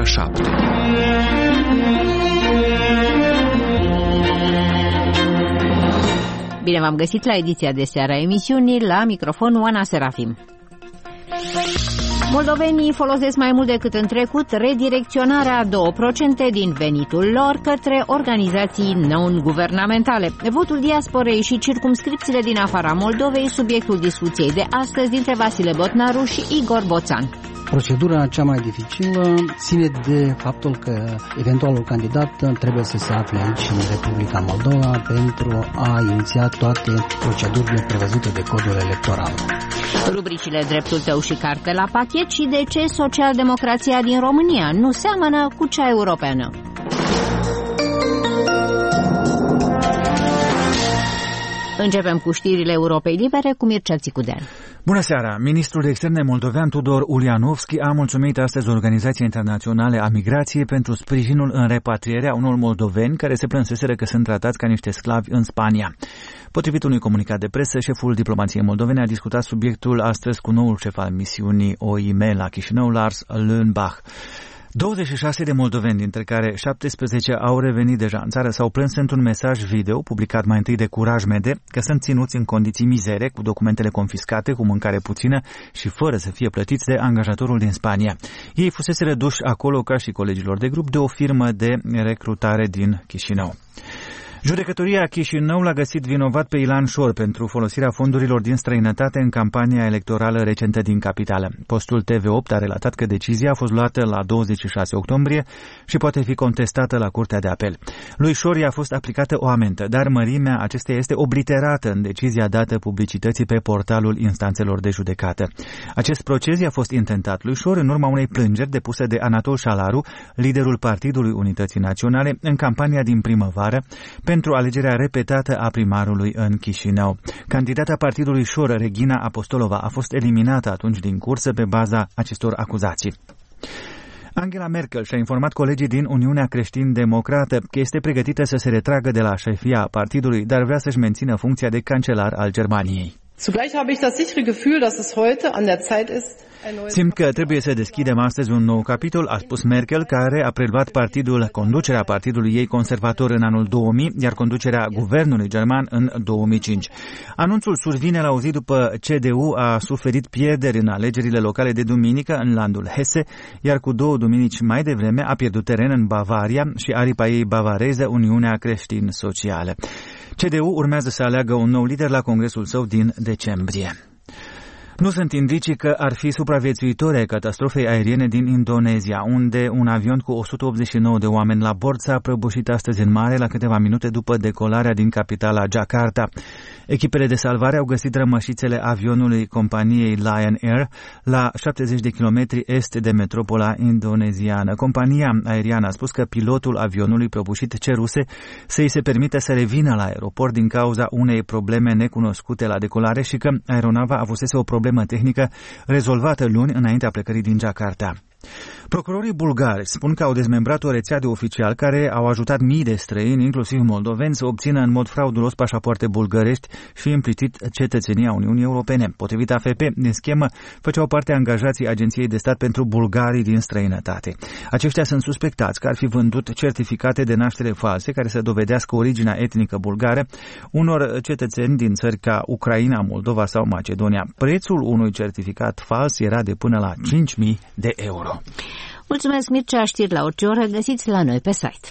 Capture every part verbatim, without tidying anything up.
ora șapte. Bine v-am găsit la ediția de seară a emisiunii, la microfon Oana Serafim. Moldovenii folosesc mai mult decât în trecut redirecționarea a două la sută din venitul lor către organizații non-guvernamentale. Votul diasporei și circumscripțiile din afara Moldovei, subiectul discuției de astăzi dintre Vasile Botnaru și Igor Boțan. Procedura cea mai dificilă ține de faptul că eventualul candidat trebuie să se afle aici în Republica Moldova pentru a iniția toate procedurile prevăzute de codul electoral. Rubricile Dreptul tău și carte la pachet și de ce socialdemocrația din România nu seamănă cu cea europeană. Începem cu știrile Europei Libere cu Mircea Țicudean. Bună seara! Ministrul de Externe moldovean Tudor Ulianovski a mulțumit astăzi Organizației Internaționale a Migrației pentru sprijinul în repatrierea unor moldoveni care se plânseseră că sunt tratați ca niște sclavi în Spania. Potrivit unui comunicat de presă, șeful diplomației moldovene a discutat subiectul astăzi cu noul șef al misiunii O I M la Chișinău, Lars Lönnbach. douăzeci și șase de moldoveni, dintre care șaptesprezece au revenit deja în țară, s-au plâns într-un mesaj video publicat mai întâi de Curaj Mede că sunt ținuți în condiții mizere, cu documentele confiscate, cu mâncare puțină și fără să fie plătiți de angajatorul din Spania. Ei fusese reduși acolo, ca și colegilor de grup, de o firmă de recrutare din Chișinău. Judecătoria Chișinău l-a găsit vinovat pe Ilan Șor pentru folosirea fondurilor din străinătate în campania electorală recentă din capitală. Postul T V opt a relatat că decizia a fost luată la douăzeci și șase octombrie și poate fi contestată la Curtea de Apel. Lui Șor i-a fost aplicată o amendă, dar mărimea acesteia este obliterată în decizia dată publicității pe portalul instanțelor de judecată. Acest proces i-a fost intentat lui Șor în urma unei plângeri depuse de Anatol Șalaru, liderul Partidului Unității Naționale, în campania din primăvară, pentru alegerea repetată a primarului în Chișinău. Candidata partidului Șor, Regina Apostolova, a fost eliminată atunci din cursă pe baza acestor acuzații. Angela Merkel și-a informat colegii din Uniunea Creștin-Democrată că este pregătită să se retragă de la șefia partidului, dar vrea să-și mențină funcția de cancelar al Germaniei. Zugleich habe ich das sichere Gefühl, dass es heute an der Zeit ist. Simt că trebuie să deschidem astăzi un nou capitol, a spus Merkel, care a preluat partidul, conducerea partidului ei conservator în anul două mii, iar conducerea guvernului german în două mii cinci. Anunțul survine la o zi după C D U a suferit pierderi în alegerile locale de duminică în landul Hesse, iar cu două duminici mai devreme a pierdut teren în Bavaria și aripa ei bavareză, Uniunea Creștin-Socială. C D U urmează să aleagă un nou lider la congresul său din decembrie. Nu sunt indicii că ar fi supraviețuitori ai catastrofei aeriene din Indonezia, unde un avion cu o sută optzeci și nouă de oameni la bord s-a prăbușit astăzi în mare la câteva minute după decolarea din capitala Jakarta. Echipele de salvare au găsit rămășițele avionului companiei Lion Air la șaptezeci de kilometri est de metropola indoneziană. Compania aeriană a spus că pilotul avionului prăbușit ceruse să-i se permite să revină la aeroport din cauza unei probleme necunoscute la decolare și că aeronava avusese o problemă tehnică rezolvată luni înaintea plecării din Jakarta. Procurorii bulgari spun că au dezmembrat o rețea de oficiali care au ajutat mii de străini, inclusiv moldoveni, să obțină în mod fraudulos pașapoarte bulgărești și implicit cetățenia Uniunii Europene. Potrivit A F P, din schemă făceau parte angajații Agenției de Stat pentru Bulgarii din străinătate. Aceștia sunt suspectați că ar fi vândut certificate de naștere false care să dovedească originea etnică bulgară unor cetățeni din țări ca Ucraina, Moldova sau Macedonia. Prețul unui certificat fals era de până la cinci mii de euro. Mulțumesc, Mircea. Știri la orice oră găsiți la noi pe site.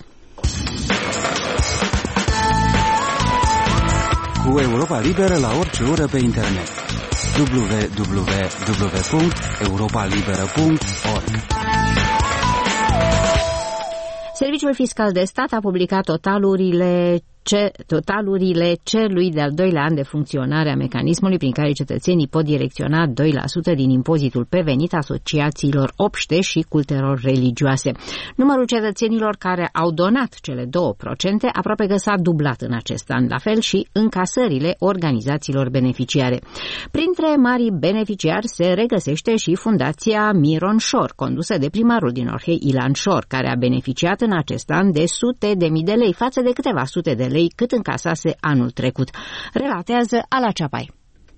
Cu Europa Liberă la orice oră pe internet. w w w punct europa liberă punct org. Serviciul Fiscal de Stat a publicat totalurile Ce, totalurile celui de-al doilea an de funcționare a mecanismului prin care cetățenii pot direcționa doi la sută din impozitul pe venit asociațiilor obște și cultelor religioase. Numărul cetățenilor care au donat cele două la sută aproape că s-a dublat în acest an, la fel și încasările organizațiilor beneficiare. Printre marii beneficiari se regăsește și Fundația Miron Șor, condusă de primarul din Orhei, Ilan Șor, care a beneficiat în acest an de sute de mii de lei față de câteva sute de lei cât încasase anul trecut. Relatează Ala Ceapai.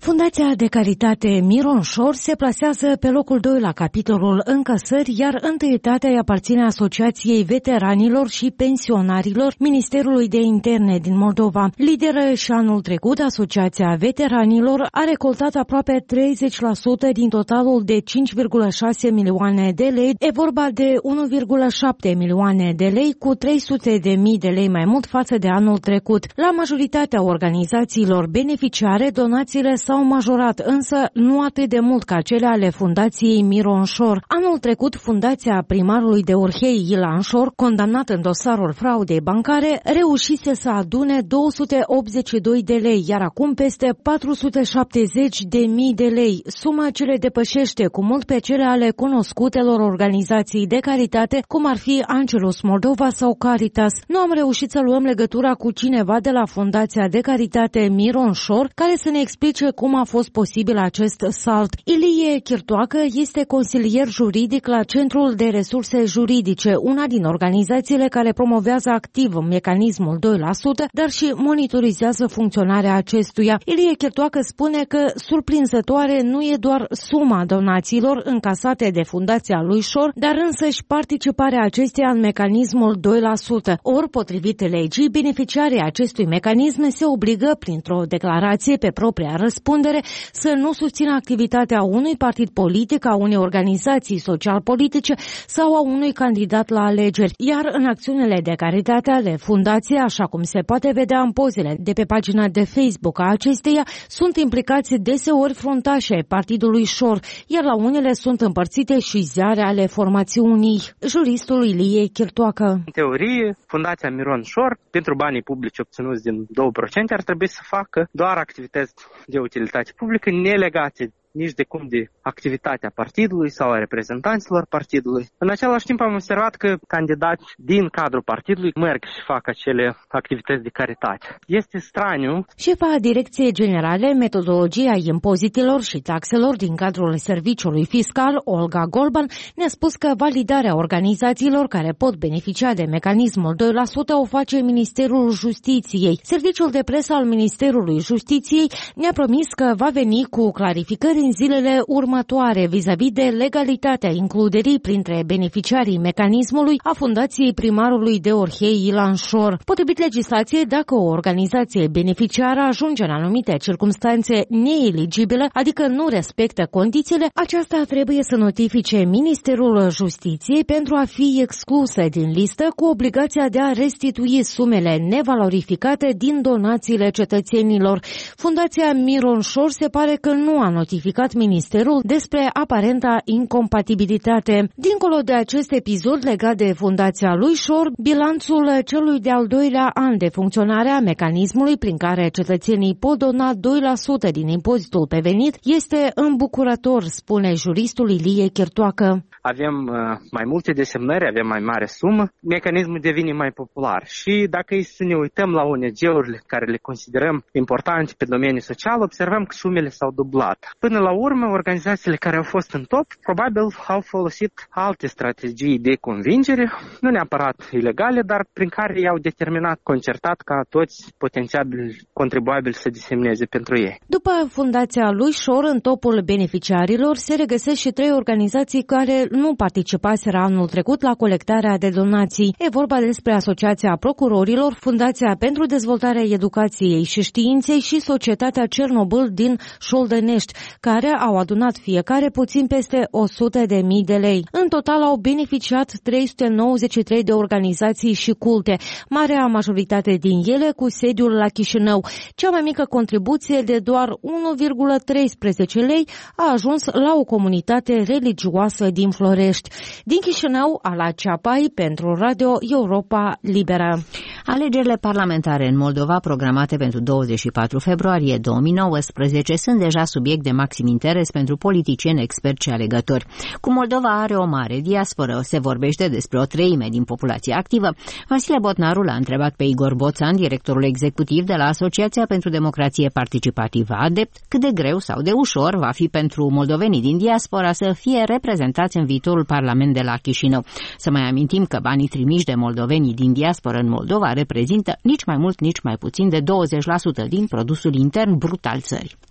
Fundația de caritate Miron Șor se plasează pe locul doi la capitolul încasări, iar întâietatea îi aparține Asociației Veteranilor și Pensionarilor Ministerului de Interne din Moldova. Lideră și anul trecut, Asociația Veteranilor a recoltat aproape treizeci la sută din totalul de cinci virgulă șase milioane de lei, e vorba de unu virgulă șapte milioane de lei, cu trei sute de mii de lei mai mult față de anul trecut. La majoritatea organizațiilor beneficiare, donațiile s-au majorat, însă nu atât de mult ca cele ale Fundației Miron Șor. Anul trecut, Fundația primarului de Orhei Ilan Șor, condamnat în dosarul fraudei bancare, reușise să adune două sute optzeci și doi de lei, iar acum peste patru sute șaptezeci de mii de lei, suma ce le depășește cu mult pe cele ale cunoscutelor organizații de caritate, cum ar fi Angelus Moldova sau Caritas. Nu am reușit să luăm legătura cu cineva de la Fundația de Caritate Miron Șor care să ne explice cum a fost posibil acest salt. Ilie Chirtoacă este consilier juridic la Centrul de Resurse Juridice, una din organizațiile care promovează activ mecanismul doi la sută, dar și monitorizează funcționarea acestuia. Ilie Chirtoacă spune că surprinzătoare nu e doar suma donațiilor încasate de Fundația lui Șor, dar însăși participarea acesteia în mecanismul doi la sută. Ori, potrivit legii, beneficiarii acestui mecanism se obligă printr-o declarație pe propria răspundere să nu susțină activitatea unui partid politic, a unei organizații social-politice sau a unui candidat la alegeri. Iar în acțiunile de caritate ale fundației, așa cum se poate vedea în pozele de pe pagina de Facebook a acesteia, sunt implicați deseori fruntași ai partidului Șor, iar la unele sunt împărțite și ziare ale formațiunii. Juristul Ilie Chirtoacă. În teorie, Fundația Miron Șor, pentru banii publici obținuți din doi la sută, ar trebui să facă doar activități de utilitate publică nelegate nici de cum de activitatea partidului sau a reprezentanților partidului. În același timp am observat că candidați din cadrul partidului merg și fac acele activități de caritate. Este straniu. Șefa Direcției Generale Metodologia Impozitelor și Taxelor din cadrul Serviciului Fiscal, Olga Golban, ne-a spus că validarea organizațiilor care pot beneficia de mecanismul doi la sută o face Ministerul Justiției. Serviciul de presă al Ministerului Justiției ne-a promis că va veni cu clarificări în zilele următoare vis-a-vis de legalitatea includerii printre beneficiarii mecanismului a Fundației primarului de Orhei Ilan Șor. Potrivit legislației, dacă o organizație beneficiară ajunge în anumite circumstanțe neeligibile, adică nu respectă condițiile, aceasta trebuie să notifice Ministerul Justiției pentru a fi exclusă din listă, cu obligația de a restitui sumele nevalorificate din donațiile cetățenilor. Fundația Miron Șor se pare că nu a notificat Ministerul despre aparenta incompatibilitate. Dincolo de acest episod legat de Fundația lui Șor, bilanțul celui de-al doilea an de funcționare a mecanismului prin care cetățenii pot dona doi la sută din impozitul pe venit este îmbucurător, spune juristul Ilie Chirtoacă. Avem uh, mai multe desemnări, avem mai mare sumă, mecanismul devine mai popular. Și dacă e să ne uităm la O N G-urile care le considerăm importante pe domeniul social, observăm că sumele s-au dublat. Până la urmă, organizațiile care au fost în top probabil au folosit alte strategii de convingere, nu neapărat ilegale, dar prin care i-au determinat concertat ca toți potențiabili contribuabili să desemneze pentru ei. După Fundația lui Șor, în topul beneficiarilor se regăsesc și trei organizații care nu participaseră anul trecut la colectarea de donații. E vorba despre Asociația Procurorilor, Fundația pentru Dezvoltarea Educației și Științei și Societatea Cernobâl din Șoldănești, care au adunat fiecare puțin peste o sută de mii de lei. În total au beneficiat trei sute nouăzeci și trei de organizații și culte, marea majoritate din ele cu sediul la Chișinău. Cea mai mică contribuție de doar unu virgulă treisprezece lei a ajuns la o comunitate religioasă din Florești. Din Chișinău, Ala Ceapai pentru Radio Europa Liberă. Alegerile parlamentare în Moldova, programate pentru douăzeci și patru februarie două mii nouăsprezece, sunt deja subiect de maxim interes pentru politicieni, experți și alegători. Cum Moldova are o mare diasporă, se vorbește despre o treime din populația activă, Vasile Botnaru l-a întrebat pe Igor Boțan, directorul executiv de la Asociația pentru Democrație Participativă ADEPT, cât de greu sau de ușor va fi pentru moldovenii din diaspora să fie reprezentați în viitorul Parlament de la Chișinău. Să mai amintim că banii trimiși de moldovenii din diaspora în Moldova reprezintă nici mai mult, nici mai puțin de douăzeci la sută din produsul intern brut al țării.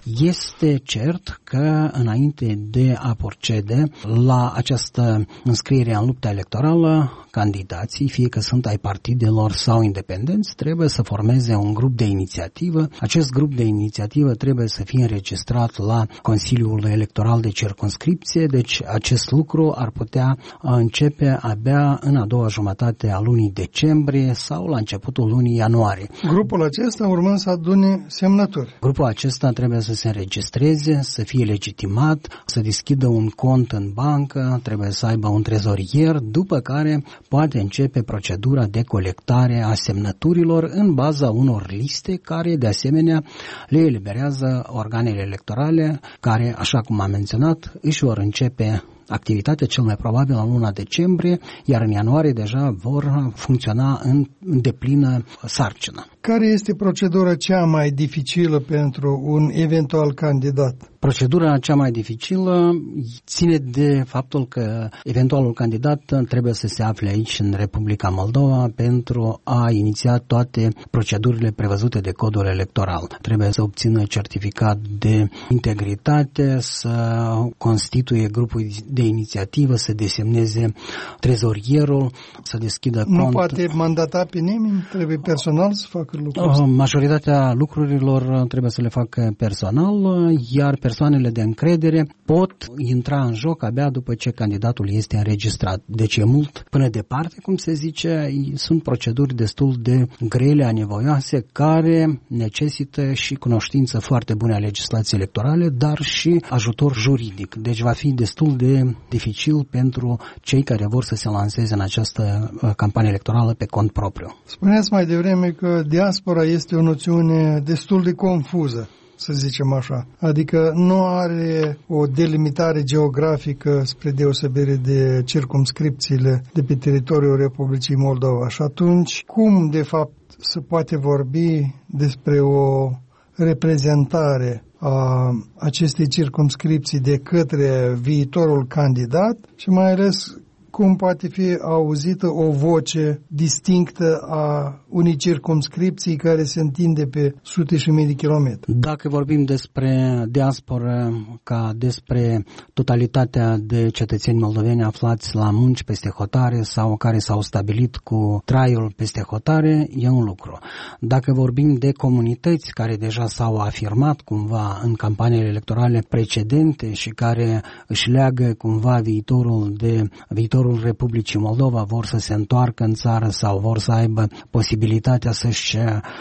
Este cert că înainte de a procede la această înscriere în lupta electorală, candidații, fie că sunt ai partidelor sau independenți, trebuie să formeze un grup de inițiativă. Acest grup de inițiativă trebuie să fie înregistrat la Consiliul Electoral de Circumscripție, deci acest lucru ar putea începe abia în a doua jumătate a lunii decembrie sau la începutul lunii ianuarie. Grupul acesta urmând să adune semnături. Grupul acesta trebuie să se înregistreze, să fie legitimat, să deschidă un cont în bancă, trebuie să aibă un trezorier, după care poate începe procedura de colectare a semnăturilor în baza unor liste care, de asemenea, le eliberează organele electorale care, așa cum am menționat, își vor începe activitatea cel mai probabil în luna decembrie, iar în ianuarie deja vor funcționa în deplină sarcină. Care este procedura cea mai dificilă pentru un eventual candidat? Procedura cea mai dificilă ține de faptul că eventualul candidat trebuie să se afle aici în Republica Moldova pentru a iniția toate procedurile prevăzute de codul electoral. Trebuie să obțină certificat de integritate, să constituie grupul de inițiativă, să desemneze trezorierul, să deschidă cont. Nu poate mandata pe nimeni? Trebuie personal să facă lucruri? Majoritatea lucrurilor trebuie să le facă personal, iar persoanele de încredere pot intra în joc abia după ce candidatul este înregistrat. Deci e mult până departe, cum se zice, sunt proceduri destul de grele, anevoioase, care necesită și cunoștință foarte bună a legislației electorale, dar și ajutor juridic. Deci va fi destul de dificil pentru cei care vor să se lanseze în această campanie electorală pe cont propriu. Spuneați mai devreme că diaspora este o noțiune destul de confuză, să zicem așa. Adică nu are o delimitare geografică spre deosebire de circumscripțiile de pe teritoriul Republicii Moldova. Și atunci, cum de fapt se poate vorbi despre o reprezentare a acestei circumscripții de către viitorul candidat și mai ales cum poate fi auzită o voce distinctă a unei circumscripții care se întinde pe sute și mii de kilometri. Dacă vorbim despre diasporă ca despre totalitatea de cetățeni moldoveni aflați la munci peste hotare sau care s-au stabilit cu traiul peste hotare, e un lucru. Dacă vorbim de comunități care deja s-au afirmat cumva în campaniile electorale precedente și care își leagă cumva viitorul de viitorul Republicii Moldova, vor să se întoarcă în țară sau vor să aibă posibilitatea să-și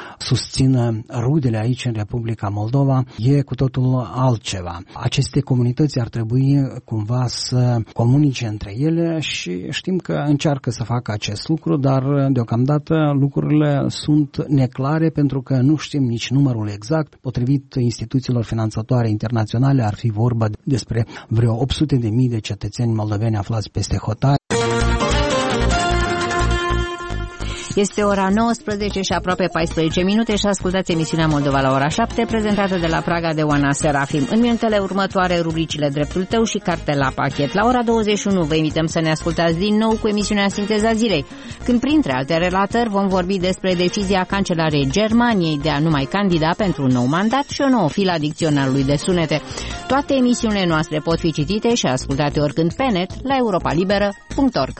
susțină rudele aici în Republica Moldova, e cu totul altceva. Aceste comunități ar trebui cumva să comunice între ele și știm că încearcă să facă acest lucru, dar deocamdată lucrurile sunt neclare pentru că nu știm nici numărul exact. Potrivit instituțiilor finanțatoare internaționale ar fi vorba despre vreo opt sute de mii de cetățeni moldoveni aflați peste hotare. Este ora nouăsprezece și aproape paisprezece minute și ascultați emisiunea Moldova la ora șapte, prezentată de la Praga de Oana Serafim. În minutele următoare, rubricile Dreptul tău și Cartela Pachet. La ora douăzeci și unu vă invităm să ne ascultați din nou cu emisiunea Sinteza Zilei, când printre alte relatări vom vorbi despre decizia cancelarei Germaniei de a nu mai candida pentru un nou mandat și o nouă filă a dicționarului de sunete. Toate emisiunile noastre pot fi citite și ascultate oricând pe net la europa liberă punct org.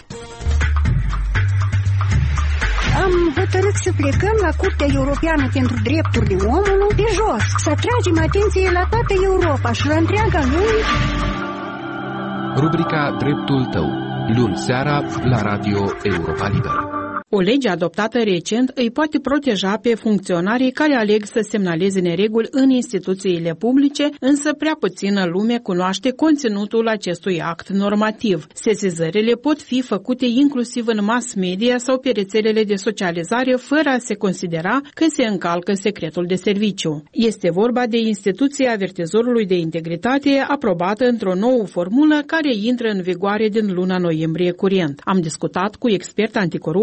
Am hotărât să plecăm la Curtea Europeană pentru Drepturile Omului de jos, să atragem atenție la toată Europa și la întreaga lume. Rubrica Dreptul tău, luni seara la Radio Europa Liberă. O lege adoptată recent îi poate proteja pe funcționarii care aleg să semnaleze nereguli în instituțiile publice, însă prea puțină lume cunoaște conținutul acestui act normativ. Sesizările pot fi făcute inclusiv în mass media sau pe rețelele de socializare, fără a se considera că se încalcă secretul de serviciu. Este vorba de instituția avertizorului de integritate aprobată într-o nouă formulă care intră în vigoare din luna noiembrie curent. Am discutat cu expert anticorupție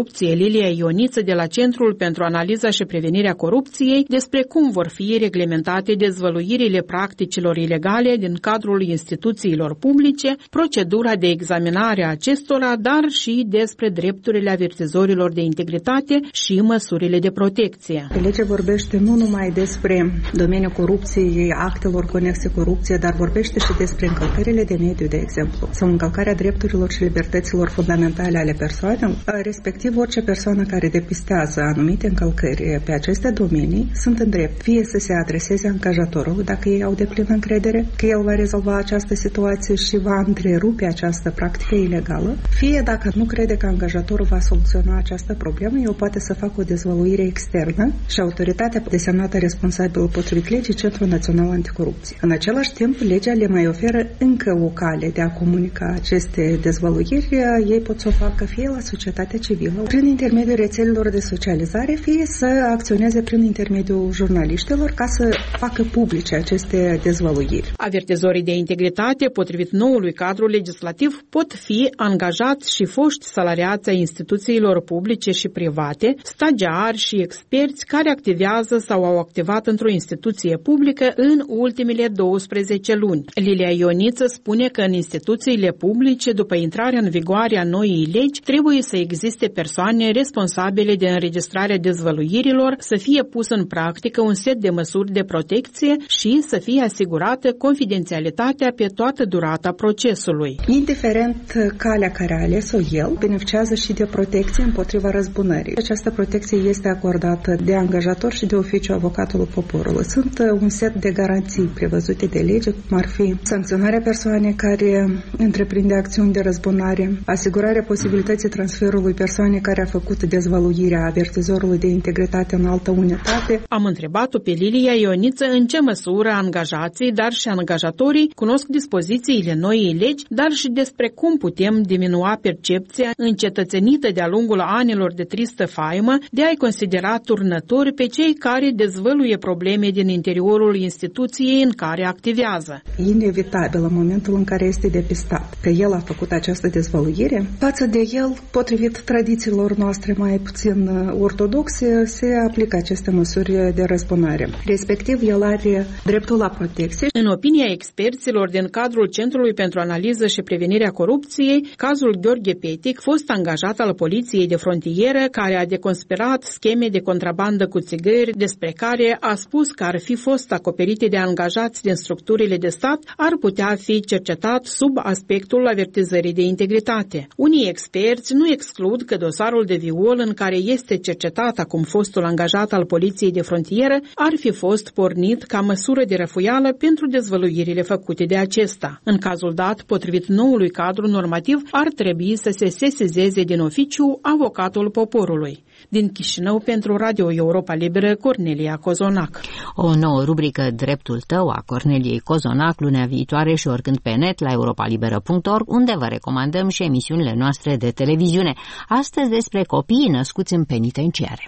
Lilia Ioniță de la Centrul pentru Analiza și Prevenirea Corupției despre cum vor fi reglementate dezvăluirile practicilor ilegale din cadrul instituțiilor publice, procedura de examinare a acestora, dar și despre drepturile avertizorilor de integritate și măsurile de protecție. Legea vorbește nu numai despre domeniul corupției, actelor conexe corupție, dar vorbește și despre încălcările de mediu, de exemplu, sau încălcarea drepturilor și libertăților fundamentale ale persoanei, respectiv orice persoană care depistează anumite încălcări pe aceste domenii sunt în drept fie să se adreseze angajatorului dacă ei au deplină încredere că el va rezolva această situație și va întrerupe această practică ilegală, fie dacă nu crede că angajatorul va soluționa această problemă, el poate să facă o dezvăluire externă și autoritatea desemnată responsabilă potrivit legii Centrul Național Anticorupție. În același timp, legea le mai oferă încă o cale de a comunica aceste dezvăluiri. Ei pot să o facă fie la societatea civilă, prin intermediul rețelelor de socializare, fie să acționeze prin intermediul jurnaliștilor ca să facă publice aceste dezvăluiri. Avertizorii de integritate, potrivit noului cadru legislativ, pot fi angajați și foști salariați ai instituțiilor publice și private, stagiari și experți care activează sau au activat într-o instituție publică în ultimele douăsprezece luni. Lilia Ioniță spune că în instituțiile publice, după intrarea în vigoare a noii legi, trebuie să existe persoane responsabile de înregistrarea dezvăluirilor, să fie pus în practică un set de măsuri de protecție și să fie asigurată confidențialitatea pe toată durata procesului. Indiferent calea care a ales-o el, beneficiază și de protecție împotriva răzbunării. Această protecție este acordată de angajator și de oficiul avocatului poporului. Sunt un set de garanții prevăzute de lege, cum ar fi sancționarea persoanei care întreprinde acțiuni de răzbunare, asigurarea posibilității transferului persoanei care a făcut dezvăluirea avertizorului de integritate în altă unitate. Am întrebat-o pe Lilia Ioniță în ce măsură angajații, dar și angajatorii cunosc dispozițiile noii legi, dar și despre cum putem diminua percepția încetățenită de-a lungul anilor de tristă faimă de a-i considera turnători pe cei care dezvăluie probleme din interiorul instituției în care activează. Inevitabil în momentul în care este depistat că el a făcut această dezvăluire, față de el, potrivit tradițiilor noastre mai puțin ortodoxe, se aplică aceste măsuri de răzbunare. Respectiv, el are dreptul la protecție. În opinia experților din cadrul Centrului pentru Analiză și Prevenirea Corupției, cazul Gheorghe Petic, fost angajat al Poliției de Frontieră, care a deconspirat scheme de contrabandă cu țigări, despre care a spus că ar fi fost acoperite de angajați din structurile de stat, ar putea fi cercetat sub aspectul avertizării de integritate. Unii experți nu exclud că dosarul de viol în care este cercetat acum fostul angajat al Poliției de Frontieră ar fi fost pornit ca măsură de răfuială pentru dezvăluirile făcute de acesta. În cazul dat, potrivit noului cadru normativ, ar trebui să se sesizeze din oficiu avocatul poporului. Din Chișinău, pentru Radio Europa Liberă, Cornelia Cozonac. O nouă rubrică Dreptul tău a Corneliei Cozonac lunea viitoare și oricând pe net la europalibera punct org, unde vă recomandăm și emisiunile noastre de televiziune. Astăzi despre copiii născuți în penitenciare.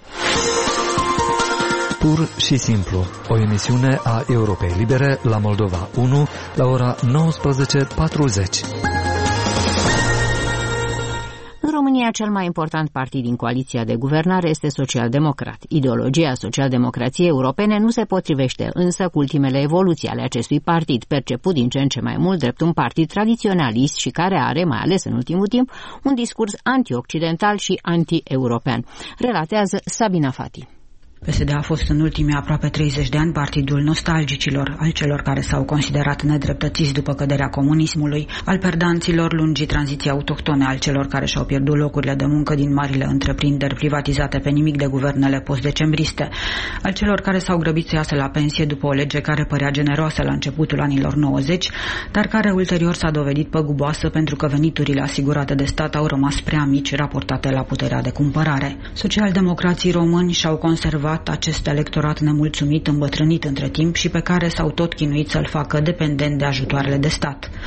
Pur și simplu, o emisiune a Europei Libere la Moldova unu la ora nouăsprezece patruzeci. În România, cel mai important partid din coaliția de guvernare este social-democrat. Ideologia social-democrației europene nu se potrivește însă cu ultimele evoluții ale acestui partid, perceput din ce în ce mai mult drept un partid tradiționalist și care are, mai ales în ultimul timp, un discurs anti-occidental și anti-european. Relatează Sabina Fati. P S D a fost în ultimii aproape treizeci de ani partidul nostalgicilor, al celor care s-au considerat nedreptățiți după căderea comunismului, al perdanților lungii tranziții autohtone, al celor care și-au pierdut locurile de muncă din marile întreprinderi privatizate pe nimic de guvernele post-decembriste, al celor care s-au grăbit să iasă la pensie după o lege care părea generoasă la începutul anilor nouăzeci, dar care ulterior s-a dovedit păguboasă pentru că veniturile asigurate de stat au rămas prea mici raportate la puterea de cumpărare. Socialdemocrații români și-au conservat acest electorat nemulțumit, îmbătrânit între timp și pe care s-au tot chinuit să-l facă dependent de ajutoarele de stat.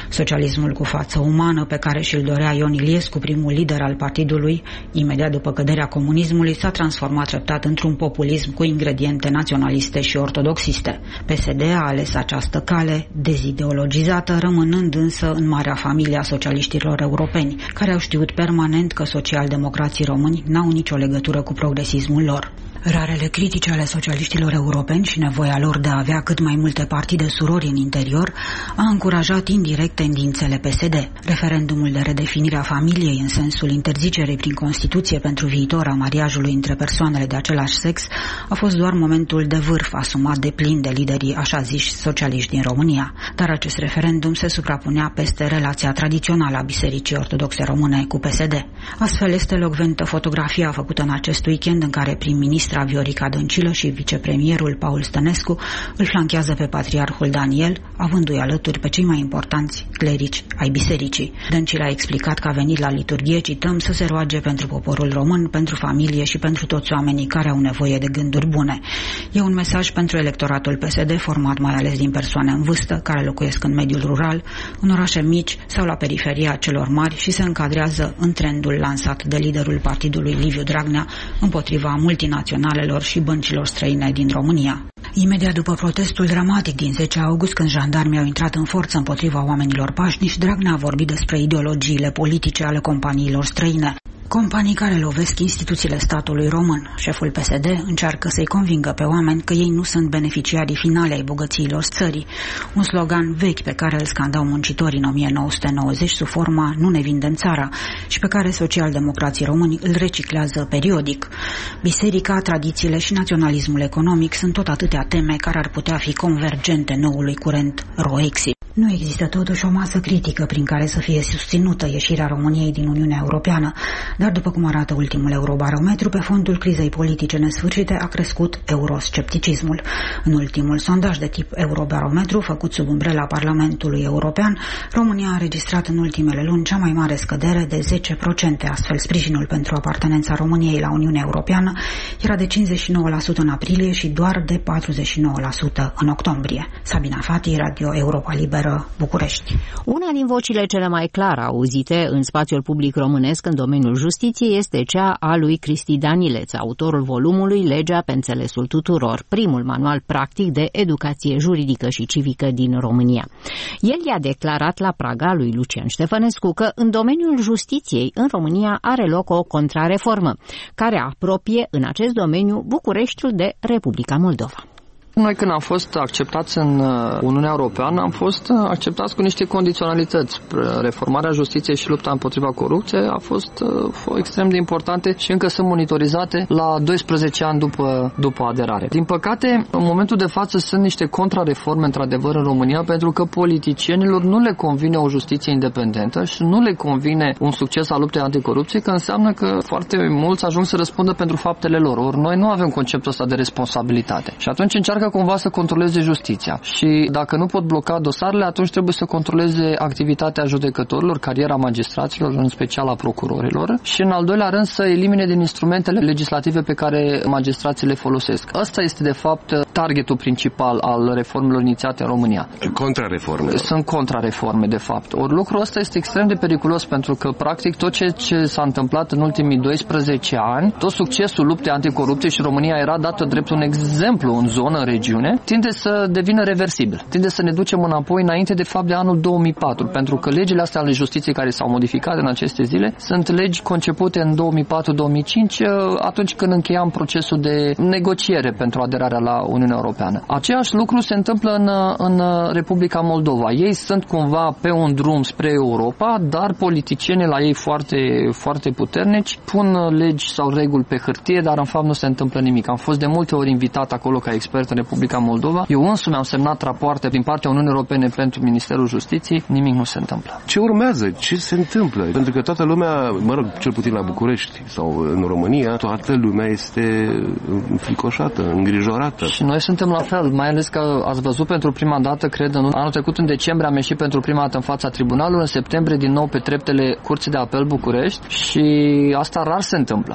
Socialismul cu față umană pe care și-l dorea Ion Iliescu, primul lider al partidului, imediat după căderea comunismului, s-a transformat treptat într-un populism cu ingrediente naționaliste și ortodoxiste. P S D a ales această cale dezideologizată, rămânând însă în marea familie a socialiștilor europeni, care au știut permanent că socialdemocrații români n-au nicio legătură cu progresismul lor. Rarele critici ale socialiștilor europeni și nevoia lor de a avea cât mai multe partide surori în interior a încurajat indirect tendințele P S D. Referendumul de redefinire a familiei în sensul interzicerii prin Constituție pentru viitor a mariajului între persoanele de același sex a fost doar momentul de vârf asumat de plin de liderii așa ziși socialiști din România. Dar acest referendum se suprapunea peste relația tradițională a Bisericii Ortodoxe Române cu P S D. Astfel este elocventă fotografia făcută în acest weekend în care prim-ministra Viorica Dăncilă și vicepremierul Paul Stănescu îl flanchează pe patriarhul Daniel, avându-i alături pe cei mai importanți clerici ai bisericii. Dăncilă a explicat că a venit la liturghie, cităm, să se roage pentru poporul român, pentru familie și pentru toți oamenii care au nevoie de gânduri bune. E un mesaj pentru electoratul P S D, format mai ales din persoane în vârstă, care locuiesc în mediul rural, în orașe mici sau la periferia celor mari și se încadrează în trendul lansat de liderul partidului Liviu Dragnea împotriva multinaționalelor și băncilor străine din România. Imediat după protestul dramatic din zece august, când jandarmii au intrat în forță împotriva oamenilor pașnici, Dragnea a vorbit despre ideologiile politice ale companiilor străine. Companii care lovesc instituțiile statului român. Șeful P S D încearcă să-i convingă pe oameni că ei nu sunt beneficiarii finale ai bogățiilor țării. Un slogan vechi pe care îl scandau muncitorii în o mie nouă sute nouăzeci sub forma "nu ne vindem țara" și pe care socialdemocrații români îl reciclează periodic. Biserica, tradițiile și naționalismul economic sunt tot atâtea teme care ar putea fi convergente noului curent Roexit. Nu există totuși o masă critică prin care să fie susținută ieșirea României din Uniunea Europeană, dar după cum arată ultimul Eurobarometru, pe fondul crizei politice nesfârșite a crescut euroscepticismul. În ultimul sondaj de tip Eurobarometru, făcut sub umbrela Parlamentului European, România a înregistrat în ultimele luni cea mai mare scădere de zece la sută, astfel sprijinul pentru apartenența României la Uniunea Europeană era de cincizeci și nouă la sută în aprilie și doar de patruzeci și nouă la sută în octombrie. Sabina Fati, Radio Europa Liberă, București. Una din vocile cele mai clar auzite în spațiul public românesc în domeniul justiției este cea a lui Cristi Danileț, autorul volumului Legea pe înțelesul tuturor, primul manual practic de educație juridică și civică din România. El i-a declarat la Praga lui Lucian Ștefănescu că în domeniul justiției în România are loc o contrareformă, care apropie în acest domeniu Bucureștiul de Republica Moldova. Noi când am fost acceptați în Uniunea Europeană, am fost acceptați cu niște condiționalități. Reformarea justiției și lupta împotriva corupției a fost extrem de importante și încă sunt monitorizate la doisprezece ani după, după aderare. Din păcate, în momentul de față sunt niște contrareforme într-adevăr în România, pentru că politicienilor nu le convine o justiție independentă și nu le convine un succes al luptei anticorupție, că înseamnă că foarte mulți ajung să răspundă pentru faptele lor. Ori noi nu avem conceptul ăsta de responsabilitate. Și atunci încearcă cumva să controleze justiția. Și dacă nu pot bloca dosarele, atunci trebuie să controleze activitatea judecătorilor, cariera magistraților, în special a procurorilor, și în al doilea rând să elimine din instrumentele legislative pe care magistrații le folosesc. Ăsta este de fapt targetul principal al reformelor inițiate în România. Contrareforme. Sunt contrareforme, de fapt. Ori lucrul ăsta este extrem de periculos, pentru că practic tot ce, ce s-a întâmplat în ultimii doisprezece ani, tot succesul luptei anticorupție, și România era dată drept un exemplu în zonă, în regiune, tinde să devină reversibil. Tinde să ne ducem înapoi înainte de fapt de anul două mii patru, pentru că legile astea ale justiției care s-au modificat în aceste zile sunt legi concepute în două mii patru două mii cinci, atunci când încheiam procesul de negociere pentru aderarea la Uniunea Europeană. Aceeași lucru se întâmplă în, în Republica Moldova. Ei sunt cumva pe un drum spre Europa, dar politicienii la ei foarte, foarte puternici pun legi sau reguli pe hârtie, dar în fapt nu se întâmplă nimic. Am fost de multe ori invitat acolo ca expert în Republica Moldova. Eu însumi am semnat rapoarte din partea Uniunii Europene pentru Ministerul Justiției. Nimic nu se întâmplă. Ce urmează? Ce se întâmplă? Pentru că toată lumea, mă rog, cel puțin la București sau în România, toată lumea este înfricoșată, îngrijorată. Și noi suntem la fel, mai ales că ați văzut pentru prima dată, cred, în anul trecut, în decembrie, am ieșit pentru prima dată în fața tribunalului, în septembrie din nou pe treptele Curții de Apel București, și asta rar se întâmplă.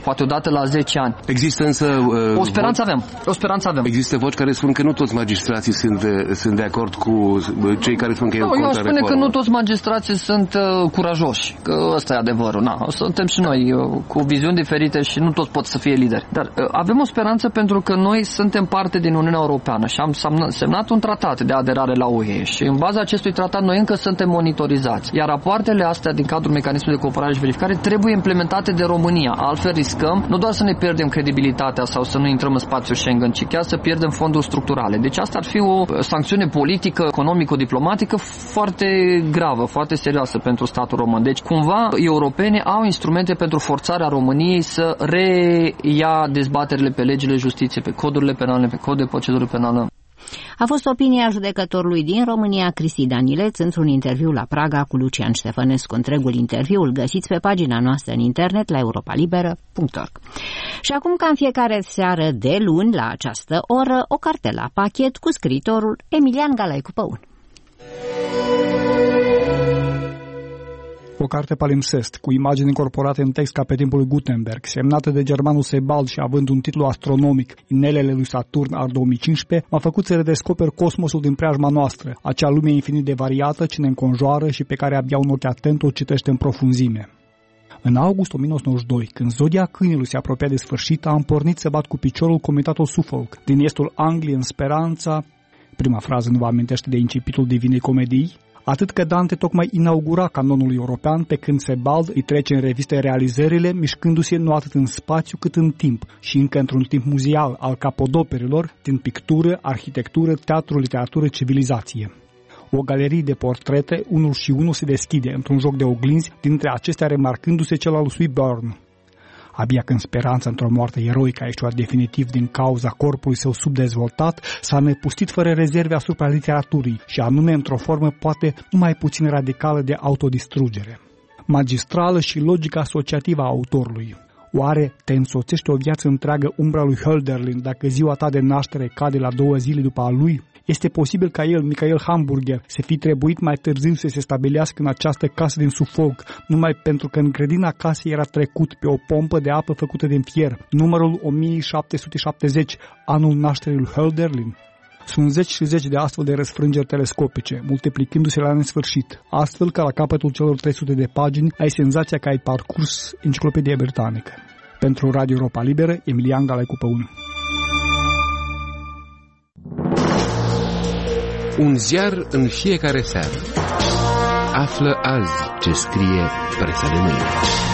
poate odată la zece ani. Există însă... Uh, o speranță voci, avem, o speranță avem. Există voci care spun că nu toți magistrații sunt, sunt de acord cu cei care spun că e no, contra eu aș spune reformă. că nu toți magistrații sunt uh, curajoși, că ăsta e adevărul. Na, suntem și noi uh, cu viziuni diferite și nu toți pot să fie lideri. Dar uh, avem o speranță pentru că noi suntem parte din Uniunea Europeană și am semnat un tratat de aderare la U E și în baza acestui tratat noi încă suntem monitorizați. Iar rapoartele astea din cadrul mecanismului de cooperare și verificare trebuie implementate de România. Altfel riscăm nu doar să ne pierdem credibilitatea sau să nu intrăm în spațiul Schengen, ci chiar să pierdem fonduri structurale. Deci asta ar fi o sancțiune politică, economico-diplomatică foarte gravă, foarte serioasă pentru statul român. Deci cumva europenii au instrumente pentru forțarea României să reia dezbaterile pe legile justiției, pe codurile penale, pe cod de procedură penală. A fost opinia judecătorului din România, Cristi Danileț, într-un interviu la Praga cu Lucian Ștefănescu. Întregul interviu îl găsiți pe pagina noastră în internet la europa liberă punct org. Și acum, ca în fiecare seară de luni, la această oră, o carte la pachet cu scriitorul Emilian Galaicu Păun. O carte palimpsest, cu imagini incorporate în text ca pe timpul lui Gutenberg, semnată de germanul Sebald și având un titlu astronomic, Inelele lui Saturn, al două mii cincisprezece, m-a făcut să redescoper cosmosul din preajma noastră, acea lume infinit de variată ce ne înconjoară și pe care abia un ochi atent o citește în profunzime. În august o mie nouă sute nouăzeci și doi, când zodia câinului se apropia de sfârșit, am pornit să bat cu piciorul comitatul Suffolk, din estul Angliei în speranța, prima frază nu vă amintește de incipitul Divinei Comedii, atât că Dante tocmai inaugura canonul european, pe când Sebald îi trece în revistă realizările, mișcându-se nu atât în spațiu cât în timp și încă într-un timp muzeal al capodoperilor, din pictură, arhitectură, teatru, literatură, civilizație. O galerie de portrete, unul și unul, se deschide într-un joc de oglinzi, dintre acestea remarcându-se cel al lui Swinburne. Abia când speranța într-o moarte eroică a ieșuat definitiv din cauza corpului său subdezvoltat, s-a nepustit fără rezerve asupra literaturii și anume într-o formă poate numai puțin radicală de autodistrugere. Magistrală și logică asociativă a autorului. Oare te însoțește o viață întreagă umbra lui Hölderlin dacă ziua ta de naștere cade la două zile după a lui? Este posibil ca el, Michael Hamburger, să fi trebuit mai târziu să se stabilească în această casă din Suffolk, numai pentru că în grădina casei era trecut pe o pompă de apă făcută din fier, numărul o mie șapte sute șaptezeci, anul nașterii lui Hölderlin? Sunt zeci și zeci de astfel de răsfrângeri telescopice, multiplicându-se la nesfârșit, astfel că la capătul celor trei sute de pagini ai senzația că ai parcurs Enciclopedia Britanică. Pentru Radio Europa Liberă, Emilian Galaicu Păun. Un ziar în fiecare seară. Află azi ce scrie presa de mâine.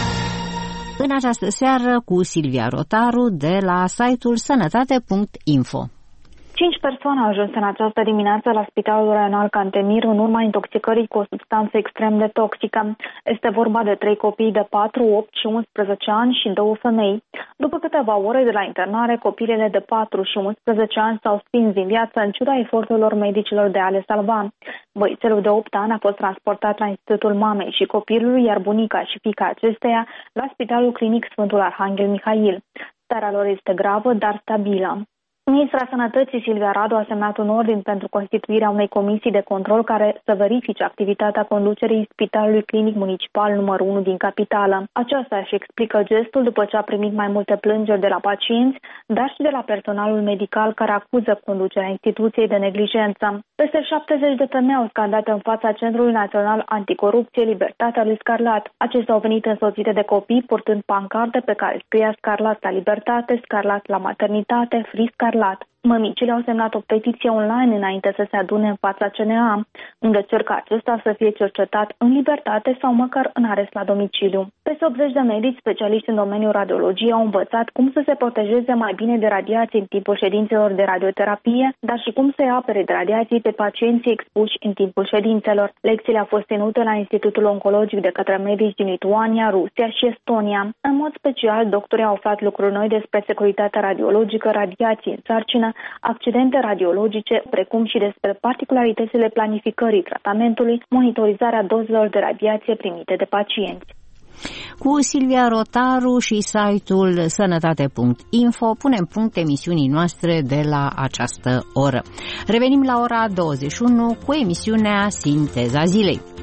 În această seară cu Silvia Rotaru de la site-ul sănătate punct info. Cinci persoane au ajuns în această dimineață la Spitalul Regional Cantemir în urma intoxicării cu o substanță extrem de toxică. Este vorba de trei copii de patru, opt și unsprezece ani și două femei. După câteva ore de la internare, copilele de patru și unsprezece ani s-au stins din viață în ciuda eforturilor medicilor de a le salva. Băițelul de opt ani a fost transportat la Institutul Mamei și copilului, iar bunica și fiica acesteia la Spitalul Clinic Sfântul Arhanghel Mihail. Starea lor este gravă, dar stabilă. Ministra Sănătății Silvia Radu a semnat un ordin pentru constituirea unei comisii de control care să verifice activitatea conducerii Spitalului Clinic Municipal numărul unu din capitală. Aceasta își explică gestul după ce a primit mai multe plângeri de la pacienți, dar și de la personalul medical care acuză conducerea instituției de neglijență. Peste șaptezeci de femei au scandat în fața Centrului Național Anticorupție Libertatea lui Scarlat. Acestea au venit însoțite de copii purtând pancarde pe care scria Scarlat la libertate, Scarlat la maternitate, Free Scarlat. Mămicile au semnat o petiție online înainte să se adune în fața C N A, unde cer ca acesta să fie cercetat în libertate sau măcar în arest la domiciliu. Peste optzeci de medici specialiști în domeniul radiologiei au învățat cum să se protejeze mai bine de radiații în timpul ședințelor de radioterapie, dar și cum să-i apere de radiații pe pacienții expuși în timpul ședințelor. Lecțiile au fost ținute la Institutul Oncologic de către medici din Lituania, Rusia și Estonia. În mod special, doctorii au aflat lucruri noi despre securitatea radiologică, radiații în sarcină, accidente radiologice, precum și despre particularitățile planificării tratamentului, monitorizarea dozelor de radiație primite de pacienți. Cu Silvia Rotaru și site-ul sănătate punct info punem punct emisiunii noastre de la această oră. Revenim la ora douăzeci și unu cu emisiunea Sinteza Zilei.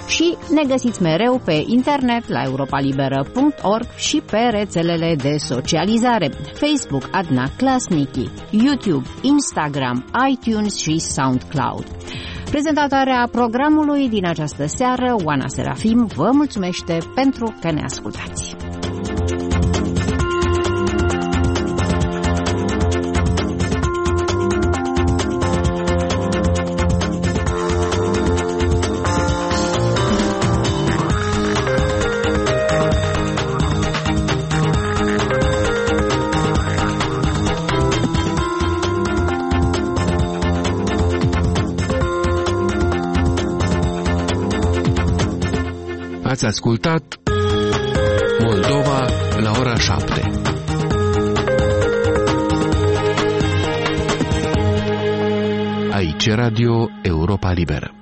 Și ne găsiți mereu pe internet la europa liberă punct org și pe rețelele de socializare Facebook Adna Klasniki, YouTube, Instagram, iTunes și SoundCloud. Prezentatoarea programului din această seară, Oana Serafim, vă mulțumește pentru că ne ascultați. Ați ascultat Moldova la ora șapte. Aici Radio Europa Liberă.